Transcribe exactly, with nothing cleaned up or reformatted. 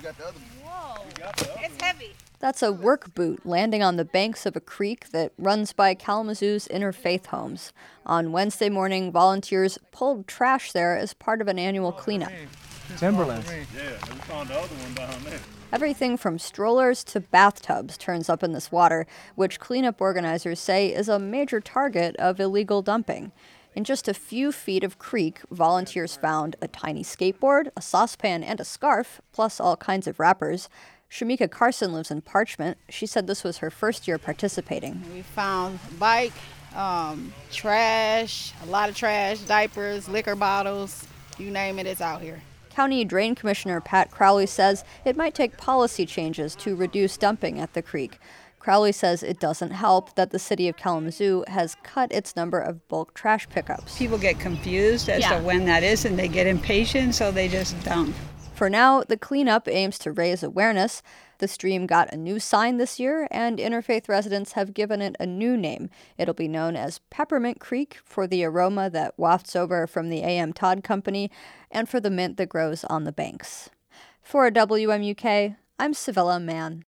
got the other Whoa, it's heavy. That's a work boot landing on the banks of a creek that runs by Kalamazoo's Interfaith Homes. On Wednesday morning, volunteers pulled trash there as part of an annual cleanup. Timberlands. Yeah, we found the other one down there. Everything from strollers to bathtubs turns up in this water, which cleanup organizers say is a major target of illegal dumping. In just a few feet of creek, volunteers found a tiny skateboard, a saucepan, and a scarf, plus all kinds of wrappers. Shamika Carson lives in Parchment. She said this was her first year participating. We found bike, um, trash, a lot of trash, diapers, liquor bottles, you name it, it's out here. County Drain Commissioner Pat Crowley says it might take policy changes to reduce dumping at the creek. Crowley says it doesn't help that the city of Kalamazoo has cut its number of bulk trash pickups. People get confused as Yeah. to when that is, and they get impatient, so they just dump. For now, the cleanup aims to raise awareness. The stream got a new sign this year, and Interfaith residents have given it a new name. It'll be known as Peppermint Creek for the aroma that wafts over from the A M Todd Company and for the mint that grows on the banks. For W M U K, I'm Savella Mann.